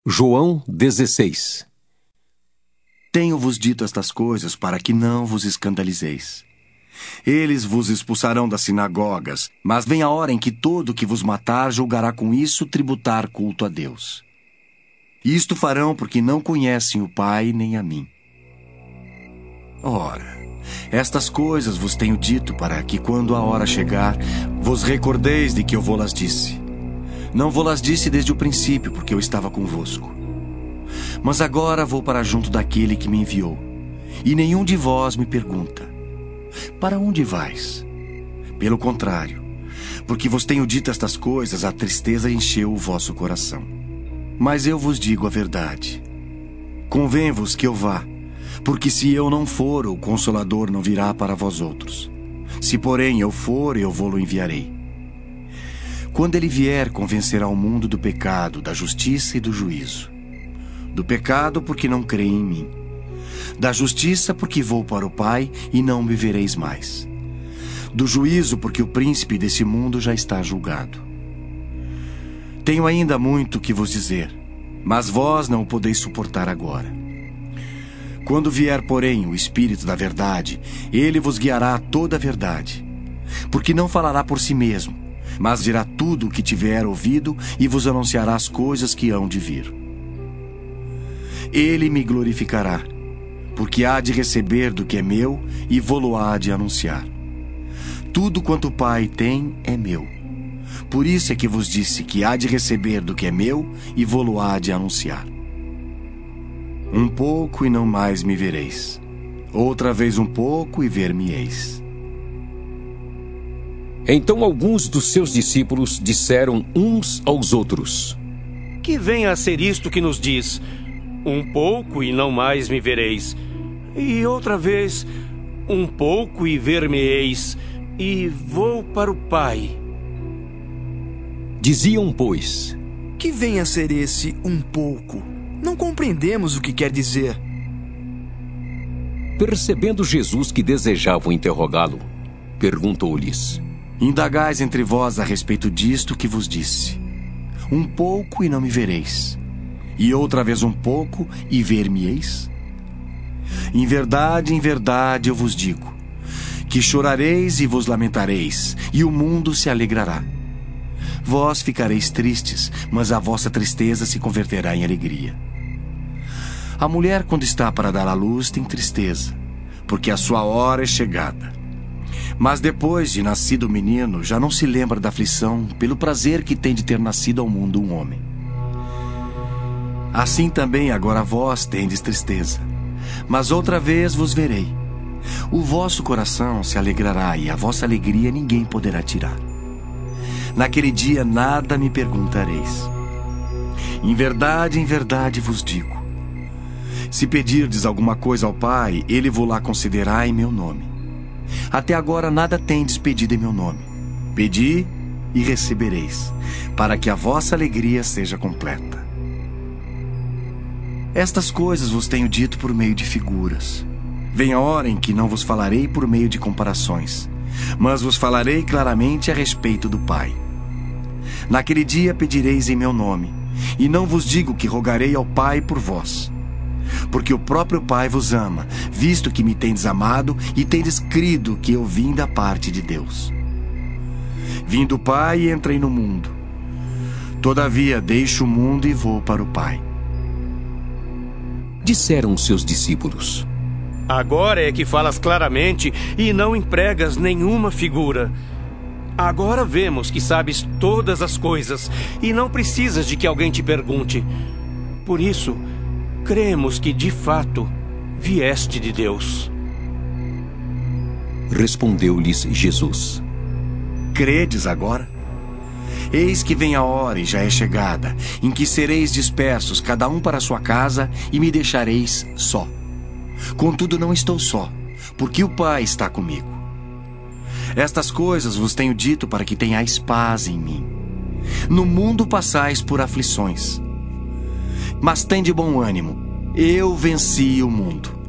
João 16. Tenho-vos dito estas coisas para que não vos escandalizeis. Eles vos expulsarão das sinagogas, mas vem a hora em que todo o que vos matar julgará com isso tributar culto a Deus. Isto farão porque não conhecem o Pai nem a mim. Ora, estas coisas vos tenho dito para que, quando a hora chegar, vos recordeis de que eu vou-las disse. Não vou-las disse desde o princípio, porque eu estava convosco. Mas agora vou para junto daquele que me enviou, e nenhum de vós me pergunta: para onde vais? Pelo contrário, porque vos tenho dito estas coisas, a tristeza encheu o vosso coração. Mas eu vos digo a verdade. Convém-vos que eu vá, porque se eu não for, o Consolador não virá para vós outros. Se, porém, eu for, eu vou-lo enviarei. Quando ele vier, convencerá o mundo do pecado, da justiça e do juízo. Do pecado, porque não creem em mim. Da justiça, porque vou para o Pai e não me vereis mais. Do juízo, porque o príncipe desse mundo já está julgado. Tenho ainda muito que vos dizer, mas vós não o podeis suportar agora. Quando vier, porém, o Espírito da verdade, ele vos guiará a toda a verdade. Porque não falará por si mesmo, mas dirá tudo o que tiver ouvido e vos anunciará as coisas que hão de vir. Ele me glorificará, porque há de receber do que é meu e vô-lo há de anunciar. Tudo quanto o Pai tem é meu. Por isso é que vos disse que há de receber do que é meu e vô-lo há de anunciar. Um pouco e não mais me vereis. Outra vez um pouco e ver-me-eis. Então alguns dos seus discípulos disseram uns aos outros: Que venha a ser isto que nos diz: um pouco e não mais me vereis. E outra vez, um pouco e ver-me-eis. E vou para o Pai. Diziam, pois: Que venha a ser esse um pouco? Não compreendemos o que quer dizer. Percebendo Jesus que desejavam interrogá-lo, perguntou-lhes: Indagais entre vós a respeito disto que vos disse. Um pouco e não me vereis. E outra vez um pouco e ver-me-eis? Em verdade eu vos digo, que chorareis e vos lamentareis, e o mundo se alegrará. Vós ficareis tristes, mas a vossa tristeza se converterá em alegria. A mulher, quando está para dar à luz, tem tristeza, porque a sua hora é chegada. Mas depois de nascido o menino, já não se lembra da aflição pelo prazer que tem de ter nascido ao mundo um homem. Assim também agora vós tendes tristeza, mas outra vez vos verei. O vosso coração se alegrará e a vossa alegria ninguém poderá tirar. Naquele dia nada me perguntareis. Em verdade vos digo: se pedirdes alguma coisa ao Pai, ele vo-la concederá em meu nome. Até agora nada tendes pedido em meu nome. Pedi e recebereis, para que a vossa alegria seja completa. Estas coisas vos tenho dito por meio de figuras. Vem a hora em que não vos falarei por meio de comparações, mas vos falarei claramente a respeito do Pai. Naquele dia pedireis em meu nome, e não vos digo que rogarei ao Pai por vós, porque o próprio Pai vos ama, visto que me tendes amado e tendes crido que eu vim da parte de Deus. Vim do Pai e entrei no mundo. Todavia deixo o mundo e vou para o Pai. Disseram os seus discípulos: Agora é que falas claramente e não empregas nenhuma figura. Agora vemos que sabes todas as coisas e não precisas de que alguém te pergunte. Por isso, cremos que, de fato, vieste de Deus. Respondeu-lhes Jesus: Credes agora? Eis que vem a hora, e já é chegada, em que sereis dispersos, cada um para a sua casa, e me deixareis só. Contudo, não estou só, porque o Pai está comigo. Estas coisas vos tenho dito para que tenhais paz em mim. No mundo passais por aflições, mas tende bom ânimo. Eu venci o mundo.